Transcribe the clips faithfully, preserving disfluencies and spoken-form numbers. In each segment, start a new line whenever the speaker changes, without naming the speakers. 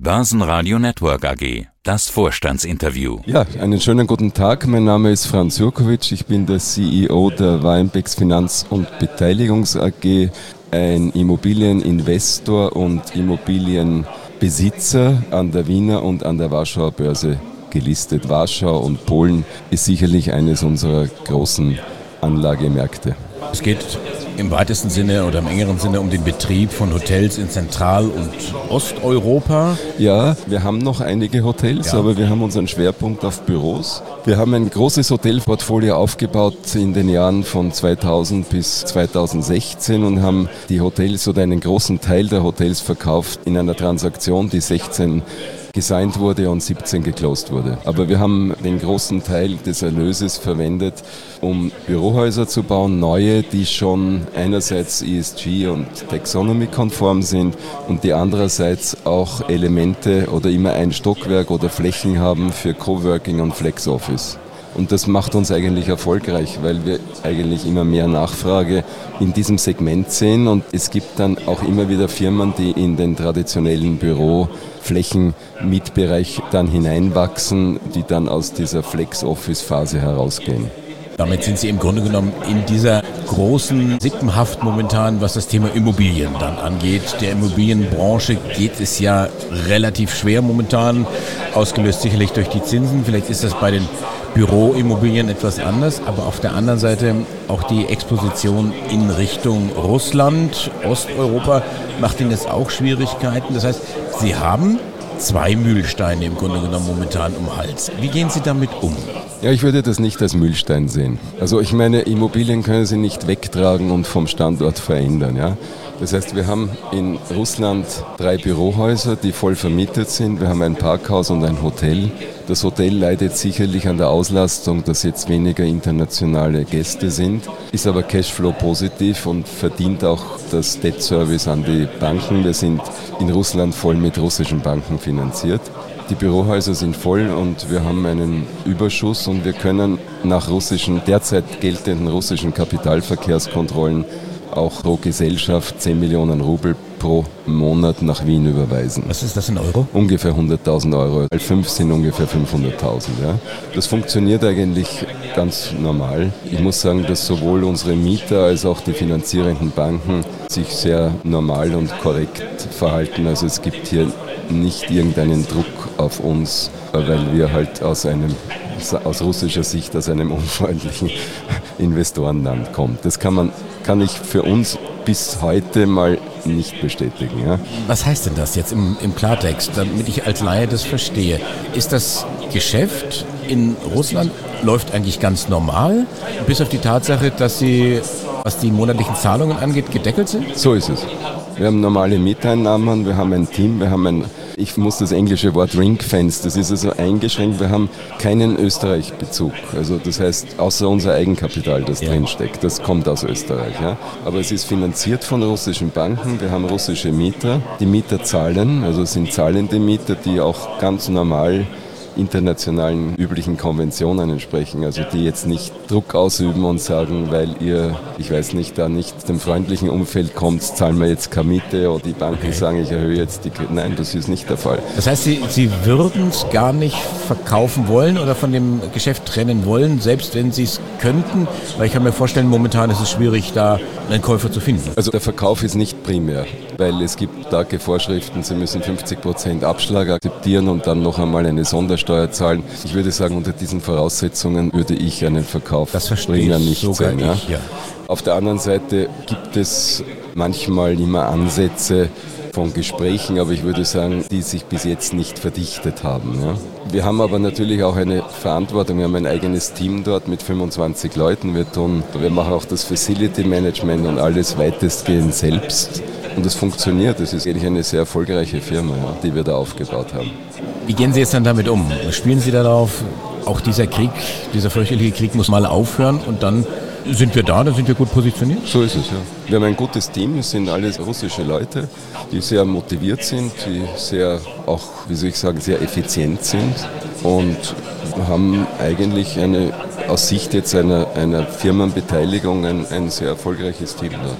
Börsenradio Network A G, das Vorstandsinterview.
Ja, einen schönen guten Tag. Mein Name ist Franz Jurkovic. Ich bin der C E O der Warimpex Finanz- und Beteiligungs A G, ein Immobilieninvestor und Immobilienbesitzer an der Wiener und an der Warschauer Börse gelistet. Warschau und Polen ist sicherlich eines unserer großen Anlagemärkte.
Es geht im weitesten Sinne oder im engeren Sinne um den Betrieb von Hotels in Zentral- und Osteuropa.
Ja, wir haben noch einige Hotels, ja. aber wir haben unseren Schwerpunkt auf Büros. Wir haben ein großes Hotelportfolio aufgebaut in den Jahren von zweitausend bis zweitausendsechzehn und haben die Hotels oder einen großen Teil der Hotels verkauft in einer Transaktion, die sechzehn gesigned wurde und siebzehn geclosed wurde. Aber wir haben den großen Teil des Erlöses verwendet, um Bürohäuser zu bauen, neue, die schon einerseits E S G- und Taxonomy-konform sind und die andererseits auch Elemente oder immer ein Stockwerk oder Flächen haben für Coworking und Flex-Office. Und das macht uns eigentlich erfolgreich, weil wir eigentlich immer mehr Nachfrage in diesem Segment sehen. Und es gibt dann auch immer wieder Firmen, die in den traditionellen Büroflächen-Mietbereich dann hineinwachsen, die dann aus dieser Flex-Office-Phase herausgehen.
Damit sind Sie im Grunde genommen in dieser großen Sippenhaft momentan, was das Thema Immobilien dann angeht. Der Immobilienbranche geht es ja relativ schwer momentan, ausgelöst sicherlich durch die Zinsen. Vielleicht ist das bei den Büroimmobilien etwas anders, aber auf der anderen Seite auch die Exposition in Richtung Russland, Osteuropa macht Ihnen jetzt auch Schwierigkeiten. Das heißt, Sie haben zwei Mühlsteine im Grunde genommen momentan um den Hals. Wie gehen Sie damit um?
Ja, ich würde das nicht als Mühlstein sehen. Also ich meine, Immobilien können Sie nicht wegtragen und vom Standort verändern. Ja? Das heißt, wir haben in Russland drei Bürohäuser, die voll vermietet sind. Wir haben ein Parkhaus und ein Hotel. Das Hotel leidet sicherlich an der Auslastung, dass jetzt weniger internationale Gäste sind, ist aber Cashflow positiv und verdient auch das Debt Service an die Banken. Wir sind in Russland voll mit russischen Banken finanziert. Die Bürohäuser sind voll und wir haben einen Überschuss und wir können nach russischen, derzeit geltenden russischen Kapitalverkehrskontrollen auch pro Gesellschaft zehn Millionen Rubel pro Monat nach Wien überweisen.
Was ist das in Euro?
Ungefähr hunderttausend Euro. Fünf sind ungefähr fünfhunderttausend. Ja. Das funktioniert eigentlich ganz normal. Ich muss sagen, dass sowohl unsere Mieter als auch die finanzierenden Banken sich sehr normal und korrekt verhalten. Also es gibt hier nicht irgendeinen Druck auf uns, weil wir halt aus einem, aus russischer Sicht, aus einem unfreundlichen Investorenland kommen. Das kann man, kann ich für uns bis heute mal nicht bestätigen. Ja.
Was heißt denn das jetzt im, im Klartext, damit ich als Laie das verstehe? Ist das Geschäft in Russland läuft eigentlich ganz normal, bis auf die Tatsache, dass Sie, was die monatlichen Zahlungen angeht, gedeckelt sind?
So ist es. Wir haben normale Mieteinnahmen, wir haben ein Team, wir haben ein, ich muss das englische Wort Ring-Fence, das ist also eingeschränkt, wir haben keinen Österreich-Bezug. Also das heißt, außer unser Eigenkapital, das ja. drinsteckt, das kommt aus Österreich. Ja. Aber es ist finanziert von russischen Banken, wir haben russische Mieter, die Mieter zahlen, also es sind zahlende Mieter, die auch ganz normal internationalen üblichen Konventionen entsprechen, also die jetzt nicht Druck ausüben und sagen, weil ihr, ich weiß nicht, da nicht dem freundlichen Umfeld kommt, zahlen wir jetzt keine Miete oder die Banken okay. sagen, ich erhöhe jetzt die, nein, das ist nicht der Fall.
Das heißt, Sie, Sie würden es gar nicht verkaufen wollen oder von dem Geschäft trennen wollen, selbst wenn Sie es könnten, weil ich kann mir vorstellen, momentan ist es schwierig, da einen Käufer zu finden.
Also der Verkauf ist nicht primär, weil es gibt starke Vorschriften, Sie müssen fünfzig Prozent Abschlag akzeptieren und dann noch einmal eine Sondersteuer zahlen. Ich würde sagen, unter diesen Voraussetzungen würde ich einen Verkaufsbringer nicht sein. Ja?
Ich, ja.
Auf der anderen Seite gibt es manchmal immer Ansätze von Gesprächen, aber ich würde sagen, die sich bis jetzt nicht verdichtet haben. Ja? Wir haben aber natürlich auch eine Verantwortung. Wir haben ein eigenes Team dort mit fünfundzwanzig Leuten. Wir tun, wir machen auch das Facility Management und alles weitestgehend selbst. Und es funktioniert. Es ist eigentlich eine sehr erfolgreiche Firma, ja, die wir da aufgebaut haben.
Wie gehen Sie jetzt dann damit um? Spielen Sie darauf, auch dieser Krieg, dieser fürchterliche Krieg muss mal aufhören und dann sind wir da, dann sind wir gut positioniert?
So ist es, ja. Wir haben ein gutes Team, es sind alles russische Leute, die sehr motiviert sind, die sehr, auch, wie soll ich sagen, sehr effizient sind und haben eigentlich eine, aus Sicht jetzt einer, einer Firmenbeteiligung ein, ein sehr erfolgreiches Team dort. Ja.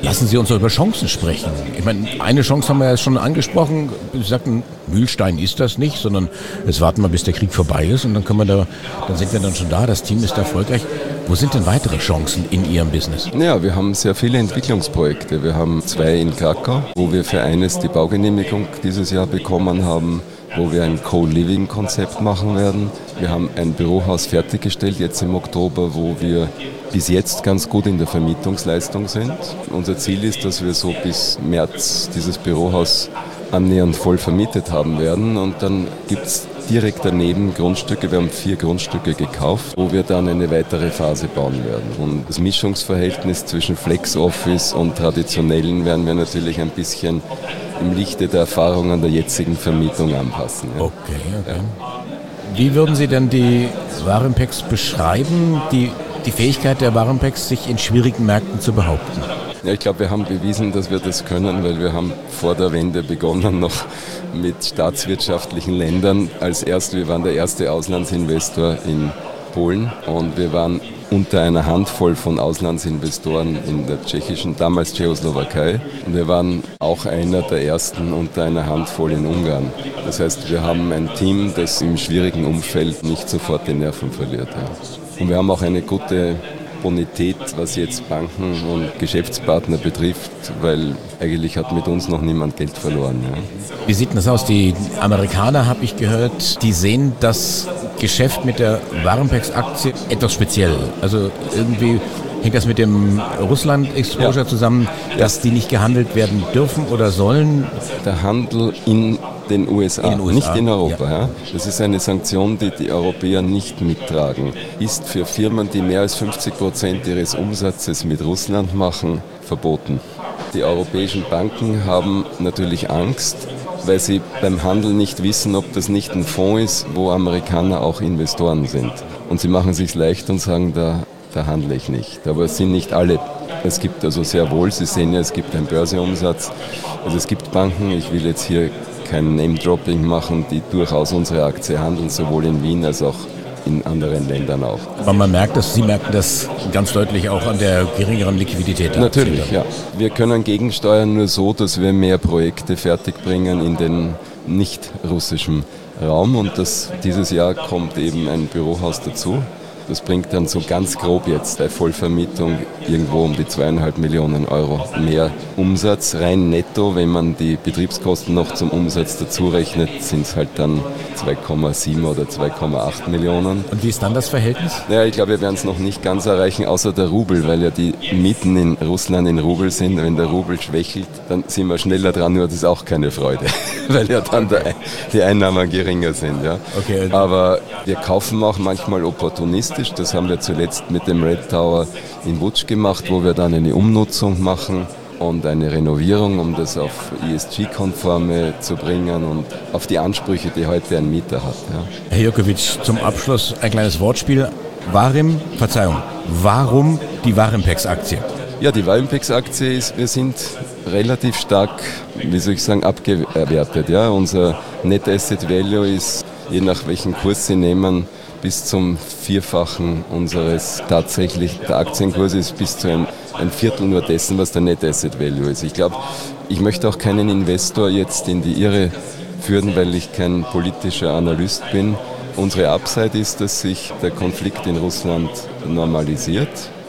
Lassen Sie uns doch über Chancen sprechen. Ich meine, eine Chance haben wir ja schon angesprochen. Sie sagten, Mühlstein ist das nicht, sondern jetzt warten wir, bis der Krieg vorbei ist und dann können wir da, dann sind wir dann schon da, das Team ist erfolgreich. Wo sind denn weitere Chancen in Ihrem Business?
Ja, wir haben sehr viele Entwicklungsprojekte. Wir haben zwei in Krakau, wo wir für eines die Baugenehmigung dieses Jahr bekommen haben, wo wir ein Co-Living-Konzept machen werden. Wir haben ein Bürohaus fertiggestellt, jetzt im Oktober, wo wir bis jetzt ganz gut in der Vermietungsleistung sind. Unser Ziel ist, dass wir so bis März dieses Bürohaus annähernd voll vermietet haben werden. Und dann gibt es direkt daneben Grundstücke, wir haben vier Grundstücke gekauft, wo wir dann eine weitere Phase bauen werden. Und das Mischungsverhältnis zwischen Flex-Office und traditionellen werden wir natürlich ein bisschen im Lichte der Erfahrungen der jetzigen Vermietung anpassen. Ja.
Okay, okay. Ja. Wie würden Sie denn die Warimpex beschreiben, die, die Fähigkeit der Warimpex, sich in schwierigen Märkten zu behaupten?
Ja, ich glaube, wir haben bewiesen, dass wir das können, weil wir haben vor der Wende begonnen noch mit staatswirtschaftlichen Ländern. Als erst, wir waren der erste Auslandsinvestor in Polen und wir waren unter einer Handvoll von Auslandsinvestoren in der tschechischen, damals Tschechoslowakei. Und wir waren auch einer der ersten unter einer Handvoll in Ungarn. Das heißt, wir haben ein Team, das im schwierigen Umfeld nicht sofort die Nerven verliert. Ja. Und wir haben auch eine gute Bonität, was jetzt Banken und Geschäftspartner betrifft, weil eigentlich hat mit uns noch niemand Geld verloren. Ja.
Wie sieht denn das aus? Die Amerikaner, habe ich gehört, die sehen das Geschäft mit der Warimpex-Aktie etwas speziell. Also irgendwie hängt das mit dem Russland-Exposure ja. zusammen, dass ja. die nicht gehandelt werden dürfen oder sollen?
Der Handel in den U S A, in den U S A. Nicht in Europa. Ja. Ja. Das ist eine Sanktion, die die Europäer nicht mittragen. Ist für Firmen, die mehr als fünfzig Prozent ihres Umsatzes mit Russland machen, verboten. Die europäischen Banken haben natürlich Angst, weil sie beim Handel nicht wissen, ob das nicht ein Fonds ist, wo Amerikaner auch Investoren sind. Und sie machen es sich leicht und sagen, da, da handle ich nicht. Aber es sind nicht alle. Es gibt also sehr wohl, Sie sehen ja, es gibt einen Börseumsatz. Also es gibt Banken, ich will jetzt hier kein Name-Dropping machen, die durchaus unsere Aktie handeln, sowohl in Wien als auch in anderen Ländern auch.
Aber man merkt das, Sie merken das ganz deutlich auch an der geringeren Liquidität.
Natürlich, ja. Wir können gegensteuern nur so, dass wir mehr Projekte fertigbringen in den nicht-russischen Raum und das, dieses Jahr kommt eben ein Bürohaus dazu. Das bringt dann so ganz grob jetzt bei Vollvermietung irgendwo um die zweieinhalb Millionen Euro mehr Umsatz. Rein netto, wenn man die Betriebskosten noch zum Umsatz dazu rechnet, sind es halt dann zwei Komma sieben oder zwei Komma acht Millionen.
Und wie ist dann das Verhältnis?
Naja, ich glaube, wir werden es noch nicht ganz erreichen, außer der Rubel, weil ja die Mieten in Russland in Rubel sind. Wenn der Rubel schwächelt, dann sind wir schneller dran, nur das ist auch keine Freude, weil ja dann der, die Einnahmen geringer sind. Ja.
Okay.
Aber wir kaufen auch manchmal opportunistisch. Das haben wir zuletzt mit dem Red Tower in Łódź gemacht, wo wir dann eine Umnutzung machen und eine Renovierung, um das auf E S G-konforme zu bringen und auf die Ansprüche, die heute ein Mieter hat. Ja.
Herr Jurkovic, zum Abschluss ein kleines Wortspiel. Warim, Verzeihung, warum die Warimpex-Aktie?
Ja, die Warimpex-Aktie ist, wir sind relativ stark, wie soll ich sagen, abgewertet. Ja. Unser Net Asset Value ist, je nach welchen Kurs Sie nehmen, bis zum Vierfachen unseres tatsächlich, der Aktienkurs ist bis zu ein, ein Viertel nur dessen, was der Net Asset Value ist. Ich glaube, ich möchte auch keinen Investor jetzt in die Irre führen, weil ich kein politischer Analyst bin. Unsere Upside ist, dass sich der Konflikt in Russland normalisiert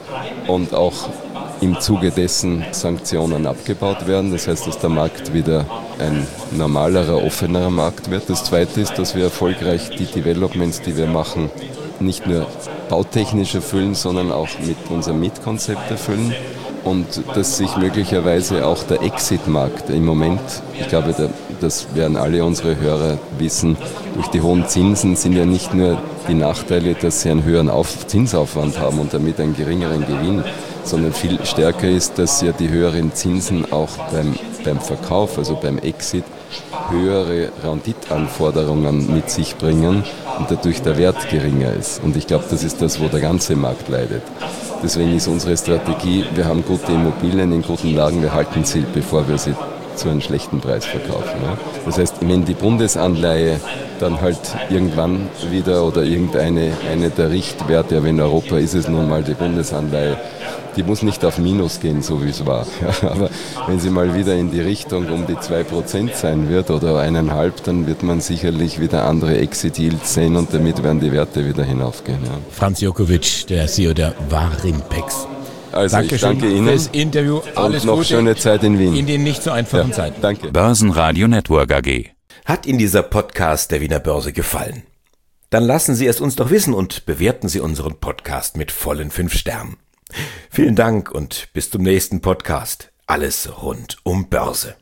und auch im Zuge dessen Sanktionen abgebaut werden. Das heißt, dass der Markt wieder ein normalerer, offenerer Markt wird. Das Zweite ist, dass wir erfolgreich die Developments, die wir machen, nicht nur bautechnisch erfüllen, sondern auch mit unserem Mietkonzept erfüllen. Und dass sich möglicherweise auch der Exit-Markt im Moment, ich glaube, das werden alle unsere Hörer wissen, durch die hohen Zinsen sind ja nicht nur die Nachteile, dass sie einen höheren Auf- Zinsaufwand haben und damit einen geringeren Gewinn, sondern viel stärker ist, dass ja die höheren Zinsen auch beim, beim Verkauf, also beim Exit, höhere Renditanforderungen mit sich bringen und dadurch der Wert geringer ist. Und ich glaube, das ist das, wo der ganze Markt leidet. Deswegen ist unsere Strategie, wir haben gute Immobilien in guten Lagen, wir halten sie, bevor wir sie zu einem schlechten Preis verkaufen. Ja. Das heißt, wenn die Bundesanleihe dann halt irgendwann wieder oder irgendeine eine der Richtwerte, aber in Europa ist es nun mal die Bundesanleihe, die muss nicht auf Minus gehen, so wie es war. Ja, aber wenn sie mal wieder in die Richtung um die zwei Prozent sein wird oder eineinhalb, dann wird man sicherlich wieder andere Exit-Yields sehen und damit werden die Werte wieder hinaufgehen. Ja.
Franz Jokowitsch, der C E O der Warimpex.
Also
Dankeschön
ich danke Ihnen
fürs Interview. Alles
und noch
Gute
schöne Zeit in Wien.
In den nicht so einfachen
Ja,
Zeiten.
danke.
Börsenradio Network A G.
Hat Ihnen dieser Podcast der Wiener Börse gefallen? Dann lassen Sie es uns doch wissen und bewerten Sie unseren Podcast mit vollen fünf Sternen. Vielen Dank und bis zum nächsten Podcast. Alles rund um Börse.